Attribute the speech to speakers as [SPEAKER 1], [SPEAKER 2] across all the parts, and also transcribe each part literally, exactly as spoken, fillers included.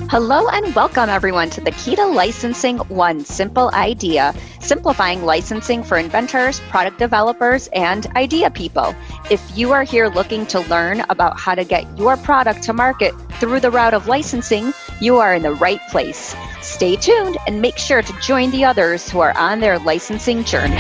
[SPEAKER 1] Hello and welcome everyone to the Key to Licensing One Simple Idea, simplifying licensing for inventors, product developers, and idea people. If you are here looking to learn about how to get your product to market through the route of licensing, you are in the right place. Stay tuned and make sure to join the others who are on their licensing journey.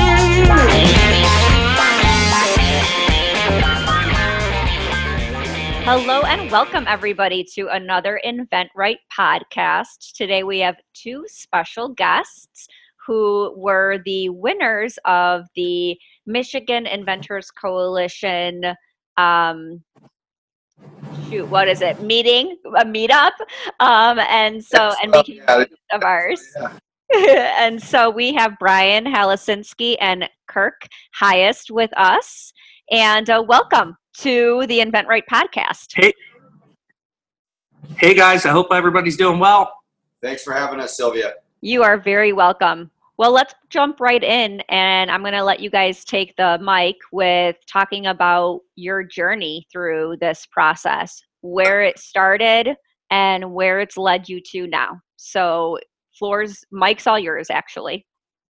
[SPEAKER 1] Hello and welcome everybody to another InventRight podcast. Today we have two special guests who were the winners of the Michigan Inventors Coalition, um, shoot, what is it, meeting, a meetup, um, and so, and became friends of ours. Yeah. And so we have Brian Halasinski and Kirk Highest with us, and uh, welcome to the InventRight podcast.
[SPEAKER 2] Hey, hey guys, I hope everybody's doing well.
[SPEAKER 3] Thanks for having us, Sylvia.
[SPEAKER 1] You are very welcome. Well, let's jump right in, and I'm going to let you guys take the mic with talking about your journey through this process, where it started and where it's led you to now. So, floors, mic's all yours, actually.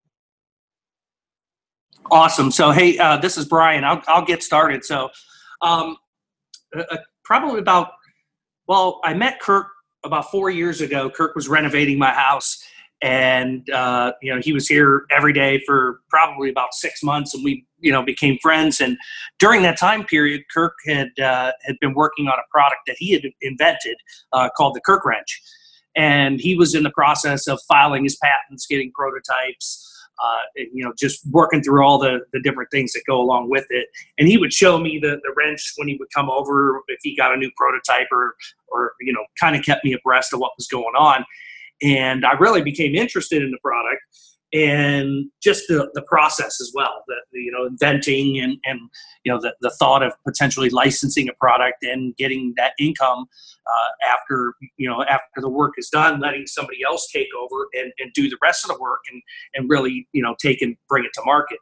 [SPEAKER 2] Awesome. So, hey, uh, this is Brian. I'll, I'll get started. So, um, uh, probably about, well, I met Kirk about four years ago. Kirk was renovating my house, and, uh, you know, he was here every day for probably about six months, and we, you know, became friends. And during that time period, Kirk had, uh, had been working on a product that he had invented uh, called the Kirk wrench. And he was in the process of filing his patents, getting prototypes, Uh, and, you know, just working through all the, the different things that go along with it. And he would show me the, the wrench when he would come over, if he got a new prototype or, or you know, kind of kept me abreast of what was going on. And I really became interested in the product and just the, the process as well, the, the you know, inventing and, and you know, the, the thought of potentially licensing a product and getting that income uh, after, you know, after the work is done, letting somebody else take over and, and do the rest of the work and, and really, you know, take and bring it to market.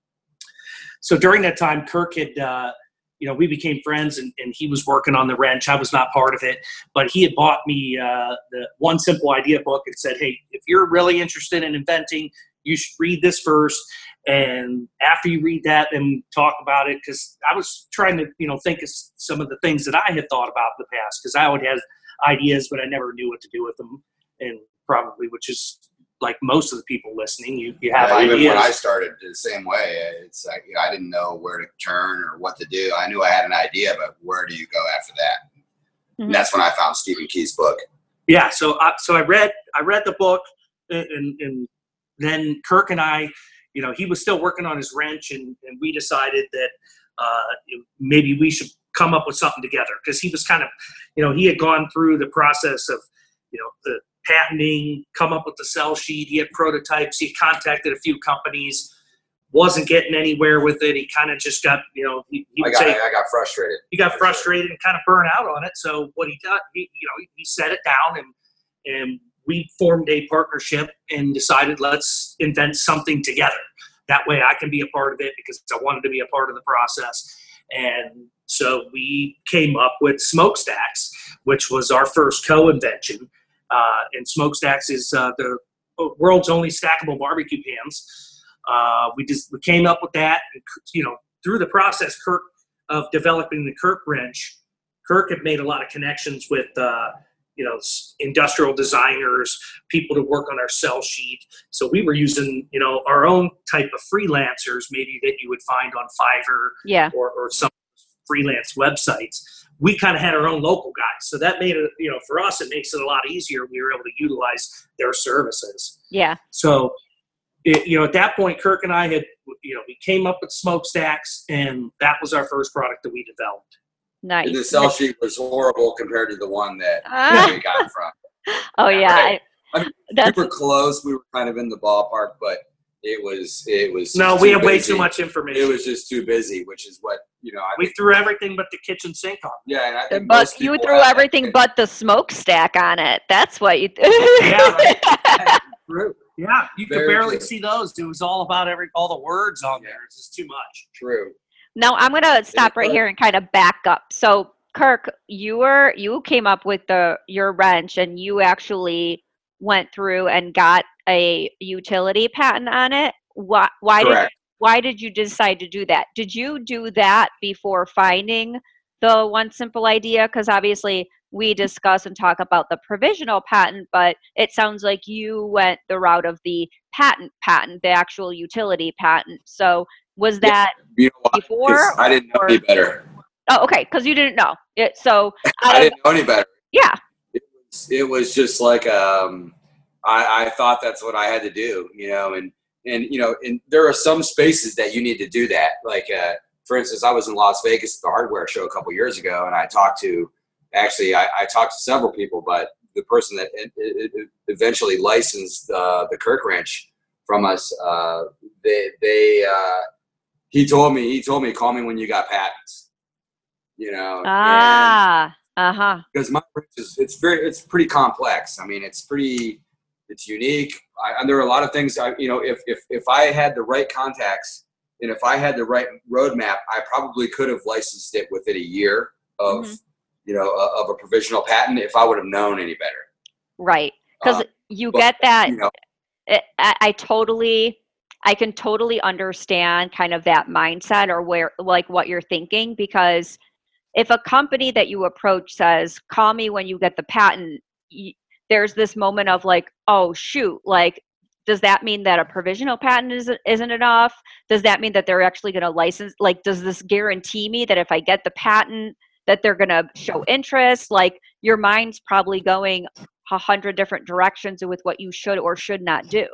[SPEAKER 2] So during that time, Kirk had, uh, you know, we became friends, and, and he was working on the wrench. I was not part of it, but he had bought me uh, the One Simple Idea book and said, hey, if you're really interested in inventing, you should read this first. And after you read that, then talk about it. Because I was trying to, you know, think of some of the things that I had thought about in the past, because I would have ideas, but I never knew what to do with them. And probably, which is like most of the people listening, you, you have
[SPEAKER 3] yeah,
[SPEAKER 2] ideas.
[SPEAKER 3] Even when I started the same way, it's like, you know, I didn't know where to turn or what to do. I knew I had an idea, but where do you go after that? Mm-hmm. And that's when I found Stephen Key's book. Yeah, so I, so I read I read the book, and, and then Kirk and I, you know, he was still working on his wrench, and, and we decided that uh, maybe we should come up with something together, because he was kind of, you know, he had gone through the process of, you know, the patenting, come up with the sell sheet. He had prototypes. He contacted a few companies, wasn't getting anywhere with it. He kind of just got, you know, he, he I, got, say, I got frustrated.
[SPEAKER 2] He got frustrated and kind of burned out on it. So what he got, he, you know, he set it down, and and we formed a partnership and decided, let's invent something together. That way I can be a part of it, because I wanted to be a part of the process. And so we came up with Smokestacks, which was our first co-invention. Uh, and Smokestacks is uh, the world's only stackable barbecue pans. Uh, we just we came up with that, and, you know, through the process, Kirk, of developing the Kirk wrench, Kirk had made a lot of connections with, uh, you know, industrial designers, people to work on our sell sheet. So we were using, you know, our own type of freelancers, maybe that you would find on Fiverr,
[SPEAKER 1] yeah,
[SPEAKER 2] or, or some freelance websites. We kind of had our own local guys. So that made it, you know, for us, it makes it a lot easier. We were able to utilize their services.
[SPEAKER 1] Yeah.
[SPEAKER 2] So, it, you know, at that point, Kirk and I had, you know, we came up with Smokestacks, and that was our first product that we developed.
[SPEAKER 1] Nice.
[SPEAKER 3] And the sell sheet was horrible compared to the one that uh, we got from.
[SPEAKER 1] Oh, yeah.
[SPEAKER 3] Right? I mean, we were close. We were kind of in the ballpark, but it was, it was.
[SPEAKER 2] No, we have way too much information.
[SPEAKER 3] It was just too busy, which is what, you know. I
[SPEAKER 2] we threw everything but the kitchen sink on.
[SPEAKER 3] Yeah, and I think
[SPEAKER 1] but
[SPEAKER 3] most
[SPEAKER 1] you threw everything but the smokestack on it. That's what you.
[SPEAKER 2] Yeah, right. True. Yeah, you could
[SPEAKER 3] Very
[SPEAKER 2] barely
[SPEAKER 3] true.
[SPEAKER 2] see those. It was all about every all the words on there. It's just too much.
[SPEAKER 3] True.
[SPEAKER 1] Now I'm going to stop right here and kind of back up. So Kirk, you were you came up with the your wrench, and you actually went through and got a utility patent on it. Why why did
[SPEAKER 3] Correct.
[SPEAKER 1] why did you decide to do that? Did you do that before finding the One Simple Idea? Because obviously we discuss and talk about the provisional patent, but it sounds like you went the route of the patent patent, the actual utility patent. So was that
[SPEAKER 3] You know what?
[SPEAKER 1] before?
[SPEAKER 3] 'Cause I didn't know
[SPEAKER 1] or-
[SPEAKER 3] any better.
[SPEAKER 1] Oh, okay, because you didn't know it. So out
[SPEAKER 3] I
[SPEAKER 1] of,
[SPEAKER 3] didn't know any better.
[SPEAKER 1] yeah,
[SPEAKER 3] It was, it was just like um, I, I thought that's what I had to do, you know, and and you know, and there are some spaces that you need to do that. Like, uh, for instance, I was in Las Vegas at the hardware show a couple years ago, and I talked to actually I, I talked to several people, but the person that it, it, it eventually licensed uh, the Kirk wrench from us, uh, they they uh, he told me he told me call me when you got patents, you know.
[SPEAKER 1] ah, uh huh,
[SPEAKER 3] Because my wrench is it's very it's pretty complex. I mean, it's pretty it's unique. I, and there are a lot of things. I, you know, if if if I had the right contacts and if I had the right roadmap, I probably could have licensed it within a year of
[SPEAKER 1] mm-hmm.
[SPEAKER 3] you know of a provisional patent if I would have known any better.
[SPEAKER 1] Right, because
[SPEAKER 3] Um,
[SPEAKER 1] you
[SPEAKER 3] but,
[SPEAKER 1] get that.
[SPEAKER 3] You know,
[SPEAKER 1] it, I, I totally, I can totally understand kind of that mindset or where, like what you're thinking, because if a company that you approach says, call me when you get the patent, y- there's this moment of like, oh, shoot, like, does that mean that a provisional patent isn't, isn't enough? Does that mean that they're actually going to license? Like, does this guarantee me that if I get the patent, that they're going to show interest? Like, your mind's probably going a hundred different directions with what you should or should not do.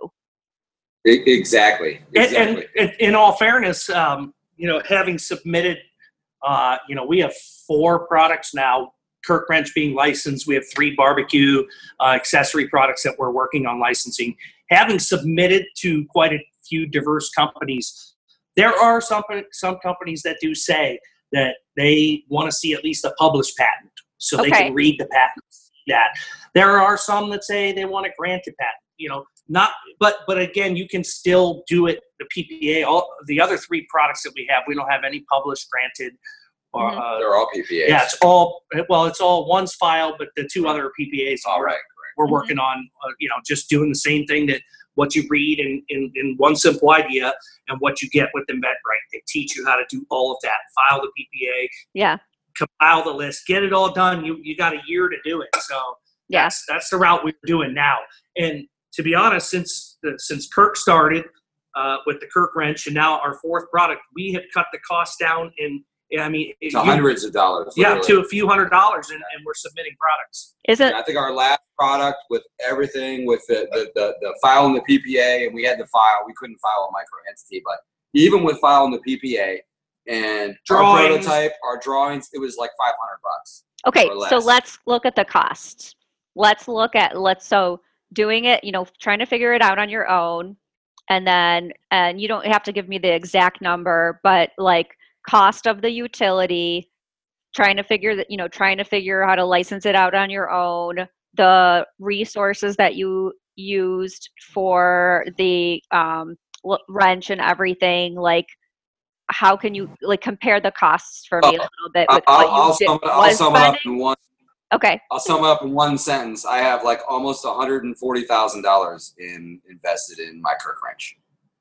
[SPEAKER 3] e- exactly. Exactly.
[SPEAKER 2] And, and in all fairness, um, you know, having submitted, uh, you know, we have four products now, Kirk wrench being licensed. We have three barbecue uh, accessory products that we're working on licensing. Having submitted to quite a few diverse companies, there are some some companies that do say that they want to see at least a published patent so
[SPEAKER 1] Okay.
[SPEAKER 2] they can read the patent. That there are some that say they want a granted patent. You know, not but but again, you can still do it. The P P A, all the other three products that we have, we don't have any published, granted. Or,
[SPEAKER 1] Mhm.
[SPEAKER 2] uh,
[SPEAKER 3] They're all P P As.
[SPEAKER 2] yeah, it's all well, it's all one's file, but the two other P P As.
[SPEAKER 3] all right.
[SPEAKER 2] We're
[SPEAKER 1] Mhm.
[SPEAKER 2] working on, uh, you know, just doing the same thing that what you read in, in, in One Simple Idea and what you get with InventRight. They teach you how to do all of that. File the P P A,
[SPEAKER 1] Yeah.
[SPEAKER 2] compile the list, get it all done. You you got a year to do it. So
[SPEAKER 1] Yeah.
[SPEAKER 2] that's that's the route we're doing now. And to be honest, since the, since Kirk started uh, with the Kirk wrench, and now our fourth product, we have cut the cost down in. I mean,
[SPEAKER 3] To hundreds of dollars.
[SPEAKER 2] Yeah,
[SPEAKER 3] literally.
[SPEAKER 2] to a few hundred dollars, and, and we're submitting products.
[SPEAKER 1] Isn't
[SPEAKER 3] And I think our last product with everything, with the, the, the, the file and the P P A, and we had the file, we couldn't file a micro entity, but even with filing the P P A and
[SPEAKER 2] Drawings.
[SPEAKER 3] our prototype, our drawings, it was like five hundred bucks.
[SPEAKER 1] okay,
[SPEAKER 3] or
[SPEAKER 1] so
[SPEAKER 3] less.
[SPEAKER 1] let's look at the costs. Let's look at let's so doing it, you know, trying to figure it out on your own, and then and you don't have to give me the exact number, but like cost of the utility, trying to figure that, you know, trying to figure how to license it out on your own, the resources that you used for the um, l- wrench and everything, like how can you like compare the costs for me a
[SPEAKER 3] Oh,
[SPEAKER 1] little bit
[SPEAKER 3] I'll,
[SPEAKER 1] with what you
[SPEAKER 3] I'll,
[SPEAKER 1] did,
[SPEAKER 3] sum, it, I'll
[SPEAKER 1] was
[SPEAKER 3] sum it up
[SPEAKER 1] spending?
[SPEAKER 3] in one.
[SPEAKER 1] Okay.
[SPEAKER 3] I'll sum it up in one sentence. I have like almost one hundred forty thousand dollars in invested in my Kirk wrench.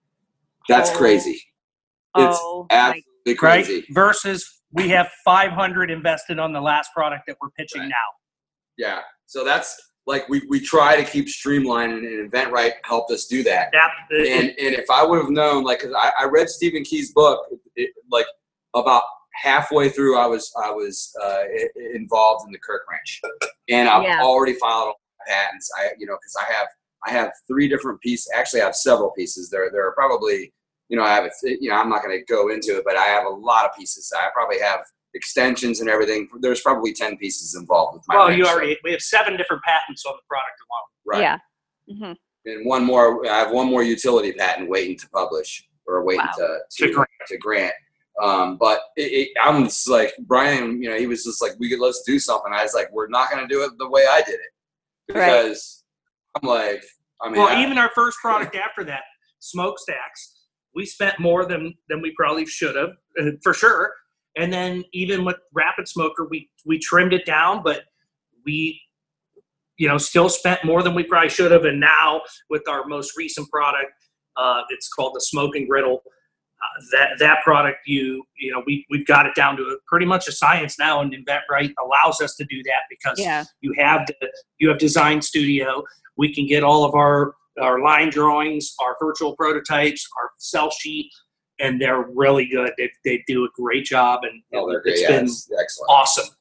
[SPEAKER 3] That's
[SPEAKER 1] Oh.
[SPEAKER 3] crazy. It's
[SPEAKER 1] Oh, my-
[SPEAKER 3] absolutely
[SPEAKER 2] Right?
[SPEAKER 3] crazy.
[SPEAKER 2] Versus we have five hundred invested on the last product that we're pitching
[SPEAKER 3] Right.
[SPEAKER 2] now.
[SPEAKER 3] Yeah. So that's like we, we try to keep streamlining, and InventRight helped us do that.
[SPEAKER 2] That,
[SPEAKER 3] And and if I would have known, like, 'cause I, I read Stephen Key's book, it, it, like about halfway through, I was I was uh, i- involved in the Kirk wrench, and I've
[SPEAKER 1] Yeah.
[SPEAKER 3] already filed all my patents. I you know because I have I have three different pieces. Actually, I have several pieces. There there are probably you know I have a, you know I'm not going to go into it, but I have a lot of pieces. I probably have extensions and everything. There's probably ten pieces involved with my
[SPEAKER 2] well,
[SPEAKER 3] wrench.
[SPEAKER 2] you already we have seven different patents on the product alone.
[SPEAKER 3] right.
[SPEAKER 1] Yeah. hmm
[SPEAKER 3] And one more, I have one more utility patent waiting to publish or waiting
[SPEAKER 1] Wow.
[SPEAKER 3] to,
[SPEAKER 2] To
[SPEAKER 3] to,
[SPEAKER 2] grant.
[SPEAKER 3] to grant. Um, but it, it, I'm just like, Brian, you know, he was just like, we could, let's do something. I was like, we're not going to do it the way I did it. Because I'm like, I mean,
[SPEAKER 2] Well,
[SPEAKER 3] I-
[SPEAKER 2] even our first product after that, Smokestacks, we spent more than than we probably should have, uh, for sure. And then even with Rapid Smoker, we, we trimmed it down, but we, you know, still spent more than we probably should have. And now with our most recent product, uh, it's called the Smoking Griddle. Uh, that that product, you you know, we we've got it down to a, pretty much a science now, and InventRight allows us to do that because
[SPEAKER 1] yeah.
[SPEAKER 2] you have the, you have Design Studio. We can get all of our our line drawings, our virtual prototypes, our cell sheet, and they're really good. They they do a great job, and
[SPEAKER 3] Oh, they're
[SPEAKER 2] it's
[SPEAKER 3] great. Yeah,
[SPEAKER 2] been
[SPEAKER 3] it's excellent.
[SPEAKER 2] awesome.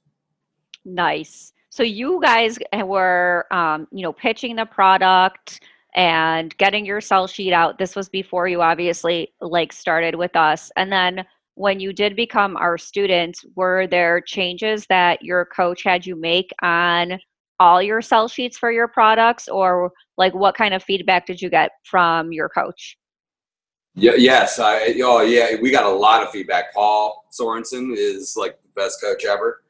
[SPEAKER 1] Nice. So you guys were, um, you know, pitching the product and getting your cell sheet out. This was before you obviously like started with us. And then when you did become our student, were there changes that your coach had you make on all your cell sheets for your products, or like what kind of feedback did you get from your coach?
[SPEAKER 3] Yeah, yes. I, oh, yeah. We got a lot of feedback. Paul Sorensen is like the best coach ever.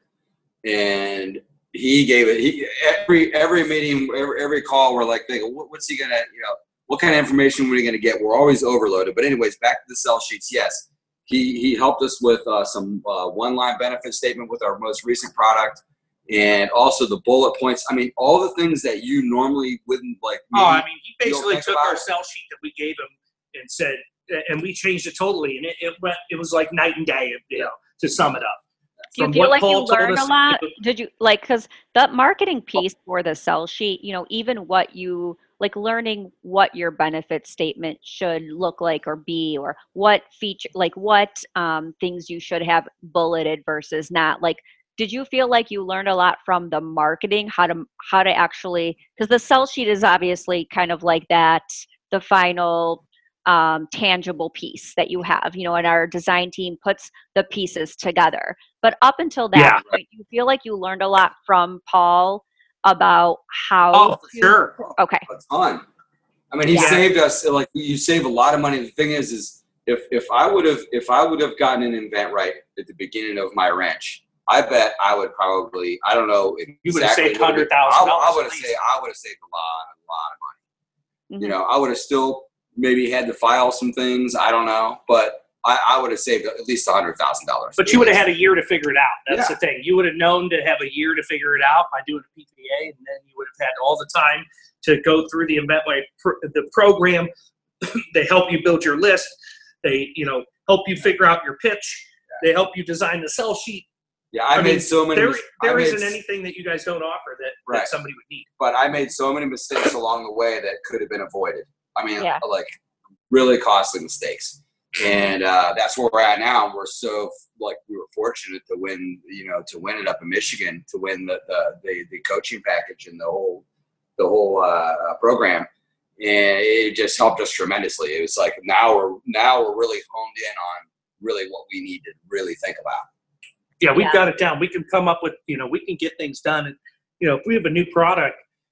[SPEAKER 3] And he gave it, he, every, every meeting, every, every call, we're like thinking, what, what's he going to, you know, what kind of information are we going to get? We're always overloaded. But anyways, back to the cell sheets. Yes. He, he helped us with uh, some uh, one-line benefit statement with our most recent product. And also the bullet points. I mean, all the things that you normally wouldn't like.
[SPEAKER 2] Oh, I mean, he basically
[SPEAKER 3] think
[SPEAKER 2] took
[SPEAKER 3] about
[SPEAKER 2] our
[SPEAKER 3] it.
[SPEAKER 2] cell sheet that we gave him and said, and we changed it totally. And it, it went, it was like night and day, you know, to sum it up.
[SPEAKER 1] Do you
[SPEAKER 2] From
[SPEAKER 1] feel
[SPEAKER 2] what
[SPEAKER 1] like
[SPEAKER 2] Paul
[SPEAKER 1] you
[SPEAKER 2] told
[SPEAKER 1] learned
[SPEAKER 2] us
[SPEAKER 1] a
[SPEAKER 2] to
[SPEAKER 1] lot?
[SPEAKER 2] do.
[SPEAKER 1] Did you like, because the marketing piece for the cell sheet, you know, even what you like learning what your benefit statement should look like or be, or what feature, like what um, things you should have bulleted versus not. Like, did you feel like you learned a lot from the marketing, how to how to actually, because the cell sheet is obviously kind of like that, the final um, tangible piece that you have, you know, and our design team puts the pieces together. But up until that
[SPEAKER 2] Yeah.
[SPEAKER 1] point, you feel like you learned a lot from Paul about how
[SPEAKER 2] Oh, for
[SPEAKER 1] to-
[SPEAKER 2] sure.
[SPEAKER 1] Okay.
[SPEAKER 3] A ton. I mean, he
[SPEAKER 2] Yeah.
[SPEAKER 3] saved us. Like, you save a lot of money. The thing is, is if if I would have if I would have gotten an InventRight at the beginning of my wrench, I bet I would probably, I don't know exactly.
[SPEAKER 2] You would have saved
[SPEAKER 3] what it-
[SPEAKER 2] hundred thousand
[SPEAKER 3] I, I
[SPEAKER 2] dollars.
[SPEAKER 3] would have saved. I would have saved a lot, a lot of money.
[SPEAKER 1] Mhm.
[SPEAKER 3] You know, I would have still maybe had to file some things. I don't know, but I, I would have saved at least a hundred thousand dollars.
[SPEAKER 2] But you would have had a year to figure it out. That's
[SPEAKER 3] Yeah.
[SPEAKER 2] the thing. You would have known to have a year to figure it out by doing a P P A, and then you would have had all the time to go through the InventRight pr- the program. They help you build your list. They, you know, help you figure out your pitch. They help you design the cell sheet.
[SPEAKER 3] Yeah, I,
[SPEAKER 2] I
[SPEAKER 3] made
[SPEAKER 2] mean,
[SPEAKER 3] so many.
[SPEAKER 2] There,
[SPEAKER 3] mis-
[SPEAKER 2] there
[SPEAKER 3] I made
[SPEAKER 2] isn't
[SPEAKER 3] s-
[SPEAKER 2] anything that you guys don't offer that,
[SPEAKER 3] Right.
[SPEAKER 2] that somebody would need.
[SPEAKER 3] but I made so many mistakes along the way that could have been avoided. I mean,
[SPEAKER 1] Yeah.
[SPEAKER 3] like really costly mistakes. And uh, that's where we're at now. We're so like we were fortunate to win, you know, to win it up in Michigan, to win the the the, the coaching package and the whole the whole uh, program, and it just helped us tremendously. It was like now we're now we're really honed in on really what we need to really think about.
[SPEAKER 2] Yeah, we've
[SPEAKER 1] Yeah.
[SPEAKER 2] got it down. We can come up with, you know, we can get things done. And, you know, if we have a new product,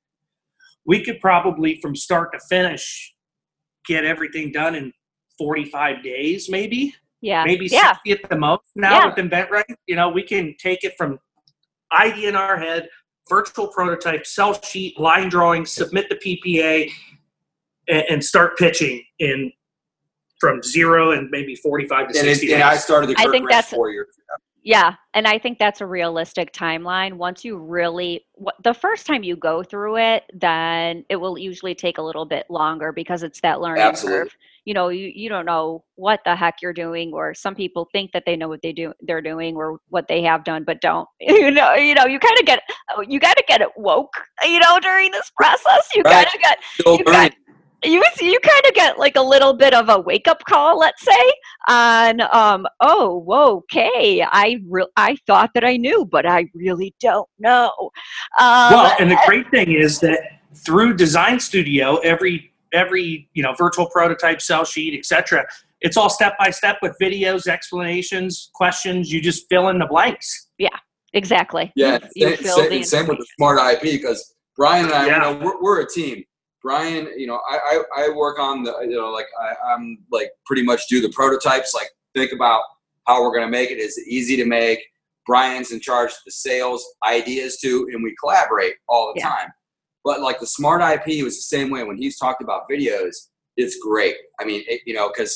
[SPEAKER 2] we could probably from start to finish get everything done in forty-five days, maybe,
[SPEAKER 1] Yeah.
[SPEAKER 2] maybe
[SPEAKER 1] Yeah.
[SPEAKER 2] sixty at the most. Now
[SPEAKER 1] Yeah.
[SPEAKER 2] with InventRight, you know, we can take it from idea in our head, virtual prototype, cell sheet, line drawing, submit the P P A, and, and start pitching in from zero and maybe forty-five to
[SPEAKER 3] And,
[SPEAKER 2] sixty
[SPEAKER 3] it, and
[SPEAKER 2] days.
[SPEAKER 3] I started the
[SPEAKER 1] I
[SPEAKER 3] Kirk
[SPEAKER 1] think
[SPEAKER 3] Wrench
[SPEAKER 1] that's-
[SPEAKER 3] four years ago.
[SPEAKER 1] Yeah, and I think that's a realistic timeline. Once you really, what, the first time you go through it, then it will usually take a little bit longer because it's that learning
[SPEAKER 3] Absolutely.
[SPEAKER 1] curve. You know, you, you don't know what the heck you're doing, or some people think that they know what they do they're doing or what they have done, but don't. You know, you know, you kind of get you got to get it woke. You know, during this process, you
[SPEAKER 3] Right.
[SPEAKER 1] got to get
[SPEAKER 3] Still
[SPEAKER 1] you got-
[SPEAKER 3] learning.
[SPEAKER 1] you you kind of get like a little bit of a wake up call, let's say, on um oh whoa, okay, I re- I thought that I knew, but I really don't know. Um,
[SPEAKER 2] Well, and the great thing is that through Design Studio, every every you know virtual prototype, cell sheet, et cetera, it's all step by step with videos, explanations, questions. You just fill in the blanks.
[SPEAKER 1] exactly.
[SPEAKER 3] Yeah,
[SPEAKER 1] You
[SPEAKER 3] same,
[SPEAKER 1] fill
[SPEAKER 3] same,
[SPEAKER 1] the
[SPEAKER 3] same with the
[SPEAKER 1] information.
[SPEAKER 3] Smart I P, because Brian and I,
[SPEAKER 2] Yeah.
[SPEAKER 3] you know, we're, we're a team. Brian, you know, I, I, I work on the, you know, like I, I'm like pretty much do the prototypes, like think about how we're going to make it. Is it easy to make? Brian's in charge of the sales ideas too, and we collaborate all the
[SPEAKER 1] Yeah.
[SPEAKER 3] time. But like the Smart I P was the same way when he's talked about videos. It's great. I mean, it, you know, because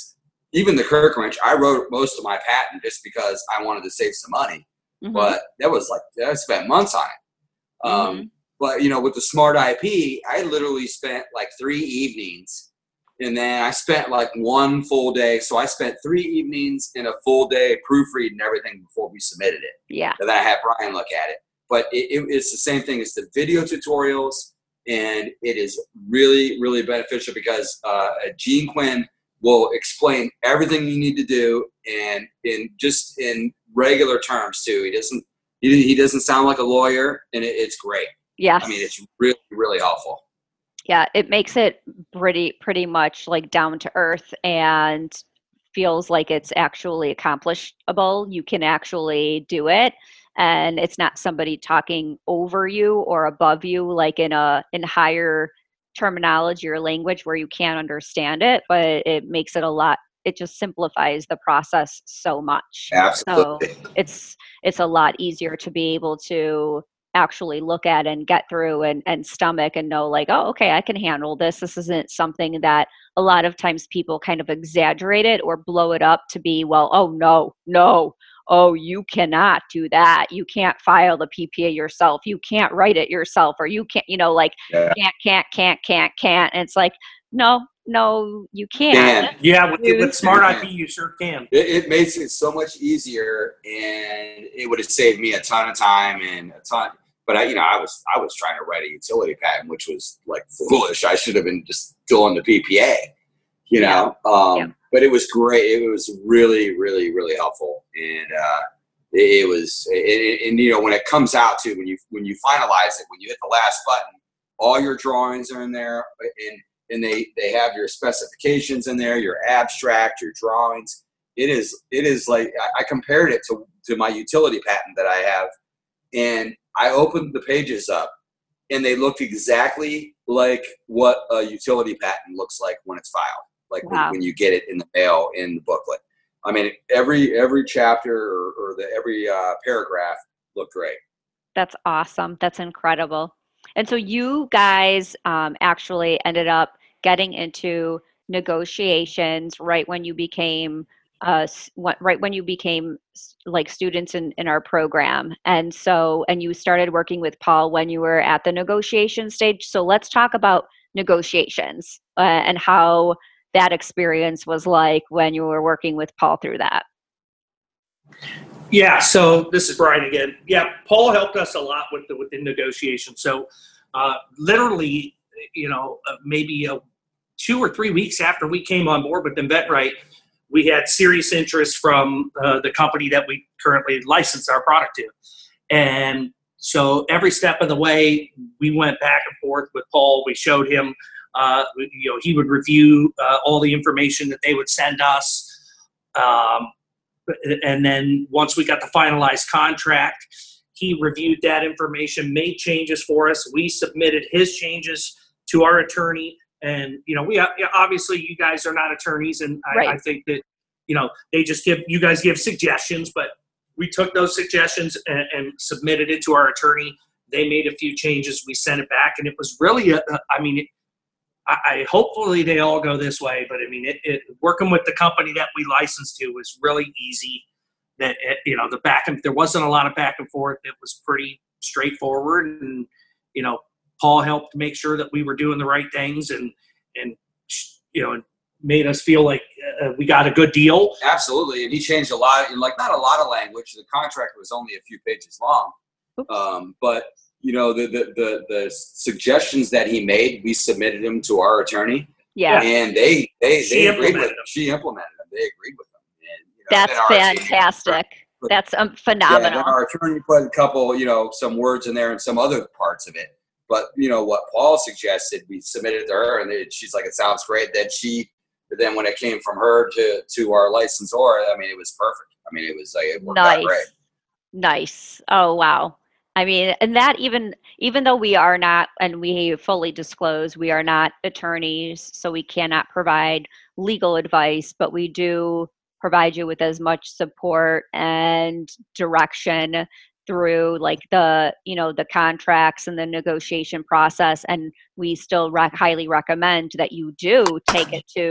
[SPEAKER 3] even the Kirk wrench, I wrote most of my patent just because I wanted to save some money. Mm-hmm. But that was like, I spent months on it. Um, mm-hmm. But, you know, with the Smart I P, I literally spent like three evenings, and then I spent like one full day. So I spent three evenings and a full day proofreading everything before we submitted it.
[SPEAKER 1] Yeah.
[SPEAKER 3] And then I had Brian look at it. But it, it, it's the same thing as the video tutorials, and it is really, really beneficial because uh, Gene Quinn will explain everything you need to do, and in just in regular terms too. He doesn't he, he doesn't sound like a lawyer, and it, it's great.
[SPEAKER 1] Yes.
[SPEAKER 3] I mean, it's really, really helpful.
[SPEAKER 1] Yeah, it makes it pretty pretty much like down to earth and feels like it's actually accomplishable. You can actually do it, and it's not somebody talking over you or above you, like in a in higher terminology or language where you can't understand it, but it makes it a lot, it just simplifies the process so much.
[SPEAKER 3] Absolutely.
[SPEAKER 1] So it's it's a lot easier to be able to actually look at and get through and, and stomach and know like, oh, okay, I can handle this. This isn't something that a lot of times people kind of exaggerate it or blow it up to be, well, oh, no, no. Oh, you cannot do that. You can't file the P P A yourself. You can't write it yourself, or you can't, you know, like
[SPEAKER 3] yeah.
[SPEAKER 1] can't, can't, can't, can't, can't. And it's like, no, no, you can't.
[SPEAKER 2] can. Yeah, with, with Smart I P, you sure can.
[SPEAKER 3] It, it makes it so much easier, and it would have saved me a ton of time and a ton. But I, you know, I was I was trying to write a utility patent, which was like foolish. I should have been just doing the P P A, you know. Yeah. Um, yeah. But it was great. It was really, really, really helpful, and uh, it, it was. It, and you know, when it comes out to when you when you finalize it, when you hit the last button, all your drawings are in there, and and they they have your specifications in there, your abstract, your drawings. It is it is like I, I compared it to to my utility patent that I have, and I opened the pages up, and they looked exactly like what a utility patent looks like when it's filed, like wow. when, when you get it in the mail in the booklet. I mean, every every chapter or, or the every uh, paragraph looked great.
[SPEAKER 1] That's awesome. That's incredible. And so you guys um, actually ended up getting into negotiations right when you became uh right when you became like students in, in our program. And so, and you started working with Paul when you were at the negotiation stage. So let's talk about negotiations uh, and how that experience was like when you were working with Paul through that.
[SPEAKER 2] Yeah. So this is Brian again. Yeah. Paul helped us a lot with the, with the negotiation. So uh, literally, you know, uh, maybe a, two or three weeks after we came on board with InventRight, we had serious interest from uh, the company that we currently license our product to. And so every step of the way, we went back and forth with Paul. We showed him, uh, you know, he would review uh, all the information that they would send us. Um, and then once we got the finalized contract, he reviewed that information, made changes for us. We submitted his changes to our attorney. And, you know, we obviously you guys are not attorneys, and I, right. I think that, you know, they just give, you guys give suggestions, but we took those suggestions and, and submitted it to our attorney. They made a few changes. We sent it back, and it was really, a, I mean, it, I, I hopefully they all go this way, but I mean, it, it working with the company that we licensed to was really easy. That, it, you know, the back and there wasn't a lot of back and forth. It was pretty straightforward, and, you know, Paul helped make sure that we were doing the right things, and, and you know, made us feel like uh, we got a good deal.
[SPEAKER 3] Absolutely. And he changed a lot, and like not a lot of language. The contract was only a few pages long. Um, but, you know, the, the, the, the suggestions that he made, we submitted them to our attorney.
[SPEAKER 1] Yeah.
[SPEAKER 3] And they, they,
[SPEAKER 2] she
[SPEAKER 3] they agreed with
[SPEAKER 2] them.
[SPEAKER 3] them. She implemented them. They agreed with them. And, you know,
[SPEAKER 1] that's fantastic. Put, That's um, phenomenal.
[SPEAKER 3] Yeah, and our attorney put a couple, you know, some words in there and some other parts of it. But, you know, what Paul suggested, we submitted to her, and it, she's like, it sounds great. Then she, then when it came from her to, to our licensor, I mean, it was perfect. I mean, it was like, it worked
[SPEAKER 1] nice.
[SPEAKER 3] out great.
[SPEAKER 1] Nice. Oh, wow. I mean, and that even, even though we are not, and we fully disclose, we are not attorneys, so we cannot provide legal advice, but we do provide you with as much support and direction through like the, you know, the contracts and the negotiation process. And we still rec- highly recommend that you do take it to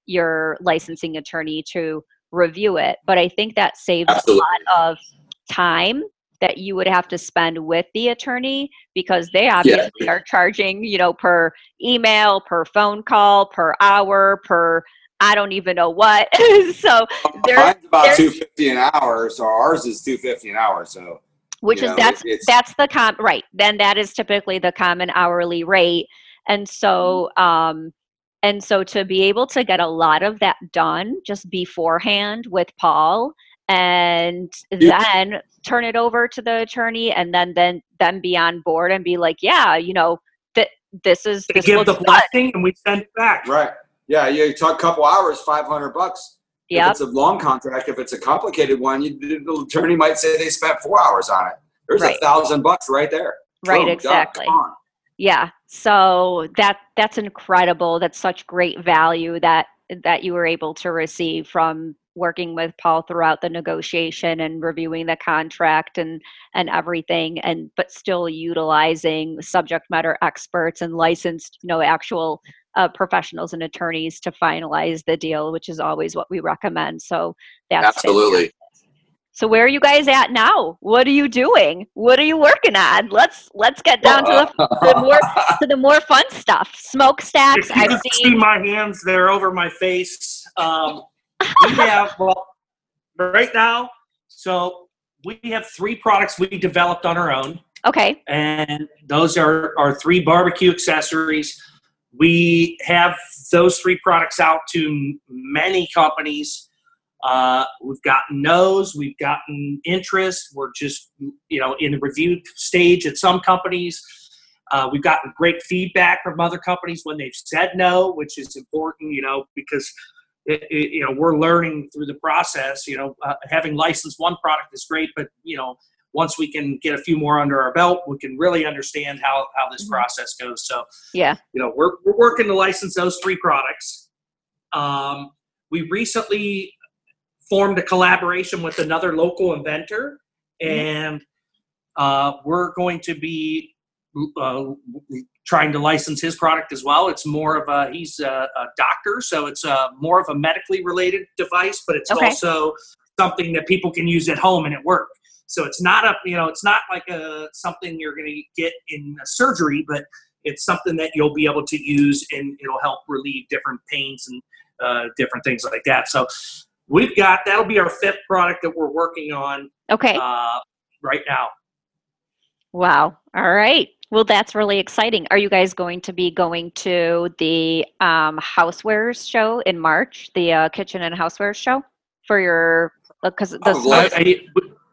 [SPEAKER 1] your licensing attorney to review it. But I think that saves
[SPEAKER 3] Absolutely.
[SPEAKER 1] a lot of time that you would have to spend with the attorney, because they obviously
[SPEAKER 3] Yeah.
[SPEAKER 1] are charging, you know, per email, per phone call, per hour, per I don't even know what. So there's,
[SPEAKER 3] mine's about
[SPEAKER 1] there's
[SPEAKER 3] two fifty an hour, so ours is two fifty an hour. So
[SPEAKER 1] which
[SPEAKER 3] you
[SPEAKER 1] is
[SPEAKER 3] know,
[SPEAKER 1] that's
[SPEAKER 3] it's,
[SPEAKER 1] that's the com right. Then that is typically the common hourly rate. And so um and so to be able to get a lot of that done just beforehand with Paul, and then turn it over to the attorney, and then then then be on board and be like, yeah, you know, that this is
[SPEAKER 2] They
[SPEAKER 1] this
[SPEAKER 2] give the
[SPEAKER 1] looks good.
[SPEAKER 2] blessing and we send it back.
[SPEAKER 3] right. Yeah, you talk a couple hours, five hundred bucks.
[SPEAKER 1] Yep.
[SPEAKER 3] If it's a long contract, if it's a complicated one, you, the attorney might say they spent four hours on it. There's
[SPEAKER 1] Right.
[SPEAKER 3] a thousand bucks right there.
[SPEAKER 1] Right,
[SPEAKER 3] Boom, done.
[SPEAKER 1] exactly.
[SPEAKER 3] Come on.
[SPEAKER 1] Yeah. So that that's incredible. That's such great value that that you were able to receive from working with Paul throughout the negotiation and reviewing the contract and and everything, and but still utilizing subject matter experts and licensed, you know, actual uh, professionals and attorneys to finalize the deal, which is always what we recommend. So that's
[SPEAKER 3] Absolutely.
[SPEAKER 1] fantastic. So where are you guys at now? What are you doing? What are you working on? Let's let's get down to the, the more to the more fun stuff. Smokestacks.
[SPEAKER 2] If you
[SPEAKER 1] I've
[SPEAKER 2] can
[SPEAKER 1] seen.
[SPEAKER 2] see my hands, they're over my face. Um, we have, well, right now, so we have three products we developed on our own.
[SPEAKER 1] Okay.
[SPEAKER 2] And those are our three barbecue accessories. We have those three products out to many companies. Uh, we've gotten no's, we've gotten interest. We're just, you know, in the review stage at some companies. Uh, we've gotten great feedback from other companies when they've said no, which is important, you know, because, it, it, you know, we're learning through the process. You know, uh, having licensed one product is great, but, you know, once we can get a few more under our belt, we can really understand how, how this
[SPEAKER 1] Mm-hmm.
[SPEAKER 2] process goes. So,
[SPEAKER 1] Yeah.
[SPEAKER 2] you know, we're, we're working to license those three products. Um, we recently formed a collaboration with another local inventor, and uh, we're going to be uh, trying to license his product as well. It's more of a, he's a, a doctor, so it's a, more of a medically related device, but it's
[SPEAKER 1] Okay.
[SPEAKER 2] also something that people can use at home and at work. So it's not a, you know, it's not like a, something you're going to get in a surgery, but it's something that you'll be able to use, and it'll help relieve different pains and uh, different things like that. So we've got, that'll be our fifth product that we're working on
[SPEAKER 1] Okay.
[SPEAKER 2] uh, right now.
[SPEAKER 1] Wow. All right. Well, that's really exciting. Are you guys going to be going to the um, Housewares show in March, the uh, Kitchen and Housewares show for your, because the
[SPEAKER 3] Probably.
[SPEAKER 2] I,
[SPEAKER 1] smoke-
[SPEAKER 2] I,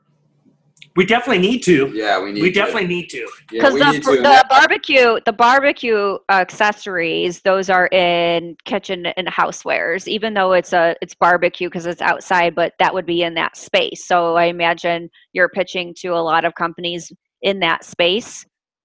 [SPEAKER 2] we definitely need to.
[SPEAKER 3] Yeah, we need
[SPEAKER 2] We
[SPEAKER 3] to.
[SPEAKER 2] definitely need to.
[SPEAKER 3] Yeah,
[SPEAKER 1] Because
[SPEAKER 3] we
[SPEAKER 1] the,
[SPEAKER 3] need to.
[SPEAKER 1] the barbecue, the barbecue accessories, those are in kitchen and housewares. Even though it's a it's barbecue because it's outside, but that would be in that space. So I imagine you're pitching to a lot of companies in that space.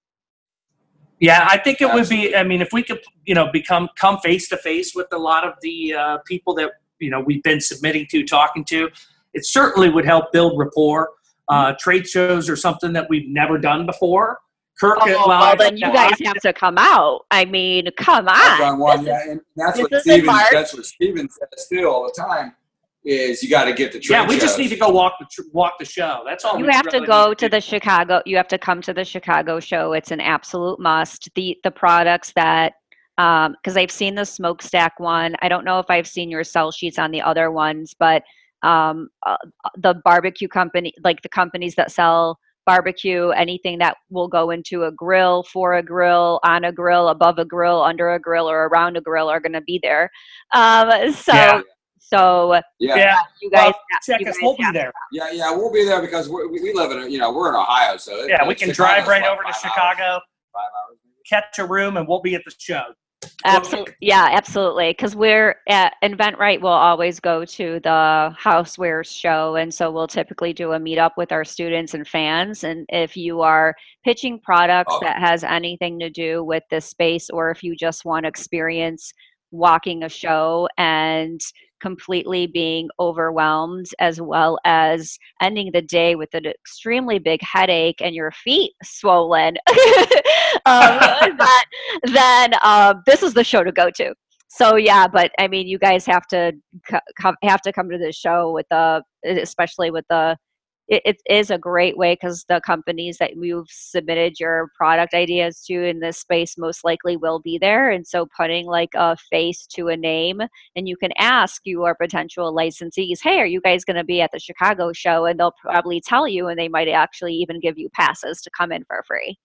[SPEAKER 2] Yeah, I think it would
[SPEAKER 3] Absolutely.
[SPEAKER 2] be. I mean, if we could, you know, become come face to face with a lot of the uh, people that you know we've been submitting to, talking to, it certainly would help build rapport. Uh, trade shows are something that we've never done before. Kirk,
[SPEAKER 1] Oh,
[SPEAKER 2] well,
[SPEAKER 1] well,
[SPEAKER 2] I-
[SPEAKER 1] then you guys have to come out. I mean, come
[SPEAKER 3] I've
[SPEAKER 1] on.
[SPEAKER 3] done one,
[SPEAKER 1] This
[SPEAKER 3] yeah,
[SPEAKER 1] is-
[SPEAKER 3] and that's
[SPEAKER 1] this
[SPEAKER 3] what
[SPEAKER 1] is in
[SPEAKER 3] Steven.
[SPEAKER 1] March.
[SPEAKER 3] That's what Steven says too all the time. Is you got to get the trade
[SPEAKER 2] yeah, we just
[SPEAKER 3] shows.
[SPEAKER 2] need to go walk the tr- walk the show. That's all.
[SPEAKER 1] You
[SPEAKER 2] we
[SPEAKER 1] have to
[SPEAKER 2] really
[SPEAKER 1] go
[SPEAKER 2] need
[SPEAKER 1] to
[SPEAKER 2] do.
[SPEAKER 1] the Chicago. You have to come to the Chicago show. It's an absolute must. The the products that, um, because I've seen the smokestack one. I don't know if I've seen your sell sheets on the other ones, but um, uh, the barbecue company, like the companies that sell barbecue, anything that will go into a grill, for a grill, on a grill, above a grill, under a grill, or around a grill, are going to be there. Um, so
[SPEAKER 2] Yeah.
[SPEAKER 1] so
[SPEAKER 3] Yeah,
[SPEAKER 2] Yeah,
[SPEAKER 1] you guys,
[SPEAKER 2] well, check
[SPEAKER 1] you
[SPEAKER 2] us.
[SPEAKER 1] guys
[SPEAKER 2] We'll be
[SPEAKER 1] have-
[SPEAKER 2] there.
[SPEAKER 3] yeah, yeah. We'll be there because we're, we we live in a, you know we're in Ohio, so it-
[SPEAKER 2] Yeah, we
[SPEAKER 3] like,
[SPEAKER 2] can
[SPEAKER 3] Chicago's
[SPEAKER 2] drive right
[SPEAKER 3] what,
[SPEAKER 2] over to
[SPEAKER 3] five
[SPEAKER 2] Chicago,
[SPEAKER 3] hours? Five hours. maybe?
[SPEAKER 2] catch a room, and we'll be at the show.
[SPEAKER 1] Absolutely. Yeah, absolutely. Because we're at InventRight, we'll always go to the Housewares show. And so we'll typically do a meetup with our students and fans. And if you are pitching products
[SPEAKER 3] Oh.
[SPEAKER 1] that has anything to do with this space, or if you just want to experience walking a show and completely being overwhelmed, as well as ending the day with an extremely big headache and your feet swollen, um, that, then uh, this is the show to go to. So yeah, but I mean, you guys have to co- come have to come to the show with the, especially with the. It, it is a great way because the companies that you've submitted your product ideas to in this space most likely will be there, and so putting like a face to a name, and you can ask your potential licensees, "Hey, are you guys going to be at the Chicago show?" And they'll probably tell you, and they might actually even give you passes to come in for free.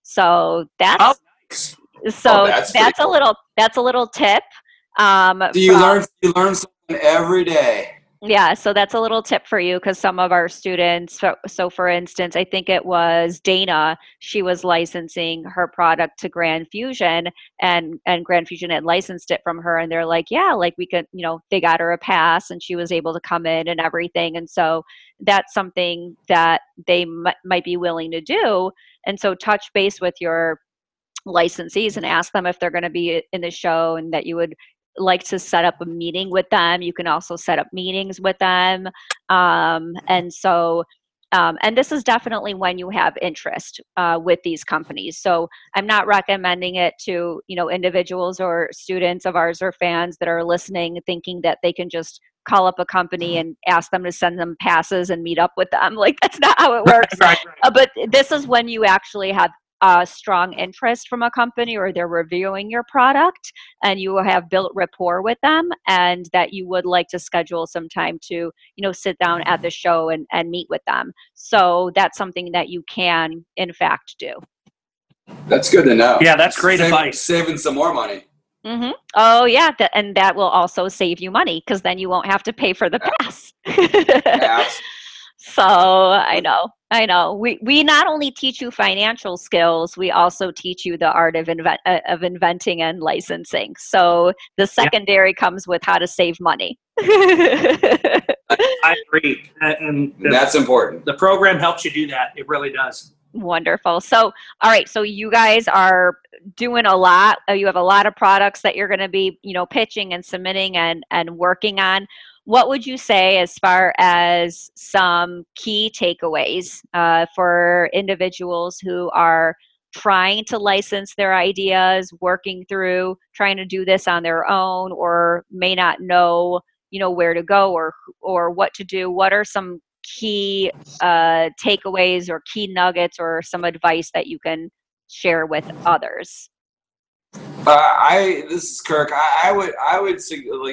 [SPEAKER 1] So that's
[SPEAKER 2] Oh, nice.
[SPEAKER 1] so
[SPEAKER 3] Oh, that's
[SPEAKER 1] that's
[SPEAKER 3] pretty
[SPEAKER 1] a little that's a little tip. Um,
[SPEAKER 3] Do you
[SPEAKER 1] from,
[SPEAKER 3] learn you learn something every day?
[SPEAKER 1] yeah, so that's a little tip for you because some of our students, so, so for instance, I think it was Dana, she was licensing her product to Grand Fusion, and and Grand Fusion had licensed it from her, and they're like, yeah, like we could, you know, they got her a pass and she was able to come in and everything. And so that's something that they m- might be willing to do. And so touch base with your licensees and ask them if they're going to be in the show and that you would like to set up a meeting with them. You can also set up meetings with them. Um, and so, um, and this is definitely when you have interest uh, with these companies. So I'm not recommending it to, you know, individuals or students of ours or fans that are listening thinking that they can just call up a company and ask them to send them passes and meet up with them. Like, that's not how it works.
[SPEAKER 2] Right, right, right.
[SPEAKER 1] Uh, but this is when you actually have a strong interest from a company, or they're reviewing your product and you have built rapport with them, and that you would like to schedule some time to, you know, sit down at the show and, and meet with them. So that's something that you can in fact do.
[SPEAKER 3] That's good to know.
[SPEAKER 2] Yeah, that's great
[SPEAKER 3] Save,
[SPEAKER 2] advice.
[SPEAKER 3] Saving some more money.
[SPEAKER 1] Mm-hmm. Oh yeah, th- and that will also save you money because then you won't have to pay for the pass.
[SPEAKER 3] Absolutely.
[SPEAKER 1] So I know, I know. We we not only teach you financial skills, we also teach you the art of invent uh, of inventing and licensing. So the secondary yeah. comes with how to save money.
[SPEAKER 2] I agree, and the,
[SPEAKER 3] that's important.
[SPEAKER 2] The program helps you do that. It really does.
[SPEAKER 1] Wonderful. So, all right. So you guys are doing a lot. You have a lot of products that you're going to be, you know, pitching and submitting and and working on. What would you say as far as some key takeaways uh, for individuals who are trying to license their ideas, working through trying to do this on their own, or may not know, you know, where to go or or what to do? What are some key uh, takeaways or key nuggets or some advice that you can share with others?
[SPEAKER 3] Uh, I this is Kirk. I, I would I would like.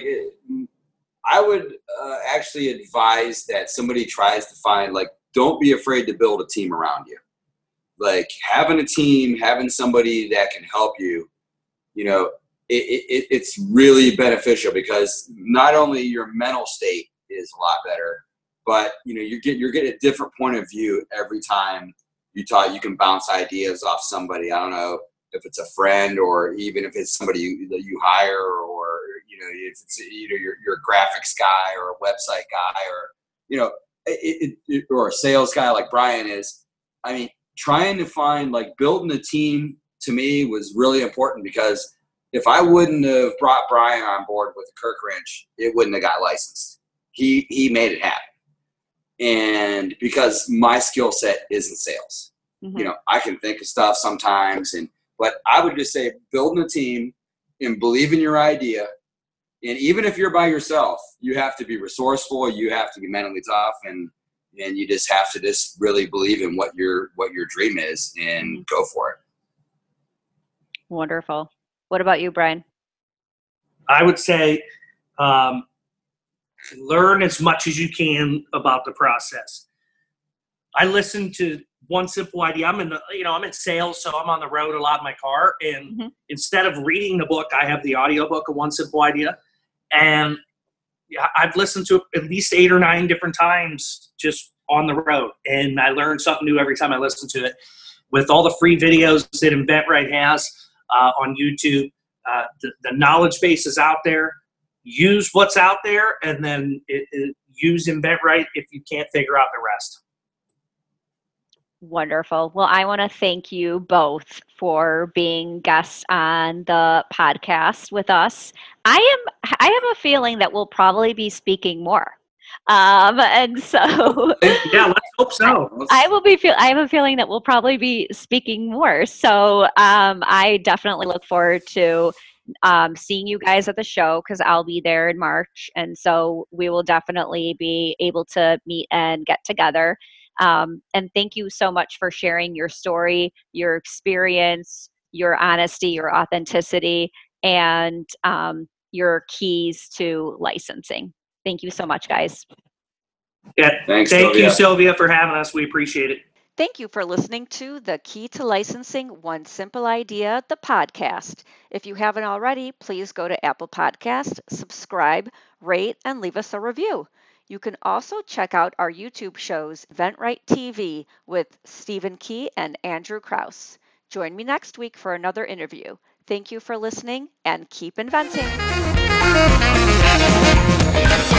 [SPEAKER 3] I would uh, actually advise that somebody tries to find, like, don't be afraid to build a team around you. Like, having a team, having somebody that can help you, you know, it, it, it's really beneficial because not only your mental state is a lot better, but, you know, you get, you're getting a different point of view every time you talk. You can bounce ideas off somebody. I don't know if it's a friend or even if it's somebody you, that you hire, or, you know, if it's, you know, you're, you're a graphics guy or a website guy, or, you know, it, it, or a sales guy like Brian is. I mean, trying to find, like, building a team to me was really important because if I wouldn't have brought Brian on board with the Kirk Wrench, it wouldn't have got licensed. He, he made it happen. And because my skill set isn't sales, mm-hmm. you know, I can think of stuff sometimes, and, but I would just say building a team and believe in your idea. And even if you're by yourself, you have to be resourceful. You have to be mentally tough, and and you just have to just really believe in what your what your dream is and go for it.
[SPEAKER 1] Wonderful. What about you, Brian?
[SPEAKER 2] I would say um, learn as much as you can about the process. I listen to One Simple Idea. I'm in the, you know, I'm in sales, so I'm on the road a lot in my car. And mm-hmm. instead of reading the book, I have the audiobook of One Simple Idea. And I've listened to it at least eight or nine different times just on the road. And I learn something new every time I listen to it. With all the free videos that InventRight has uh, on YouTube, uh, the, the knowledge base is out there. Use what's out there, and then it, it, use InventRight if you can't figure out the rest.
[SPEAKER 1] Wonderful. Well, I want to thank you both for being guests on the podcast with us. I am. I have a feeling that we'll probably be speaking more, um, and so
[SPEAKER 2] yeah, let's hope so.
[SPEAKER 1] I, I will be. Feel. I have a feeling that we'll probably be speaking more. So um, I definitely look forward to um, seeing you guys at the show because I'll be there in March. And so we will definitely be able to meet and get together. Um, and thank you so much for sharing your story, your experience, your honesty, your authenticity, and um, your keys to licensing. Thank you so much, guys.
[SPEAKER 2] Yeah,
[SPEAKER 3] Thanks,
[SPEAKER 2] thank
[SPEAKER 3] Sylvia.
[SPEAKER 2] you, Sylvia, for having us. We appreciate it.
[SPEAKER 4] Thank you for listening to the Key to Licensing One Simple Idea, the podcast. If you haven't already, please go to Apple Podcasts, subscribe, rate, and leave us a review. You can also check out our YouTube shows, InventRight T V, with Stephen Key and Andrew Krause. Join me next week for another interview. Thank you for listening, and keep inventing.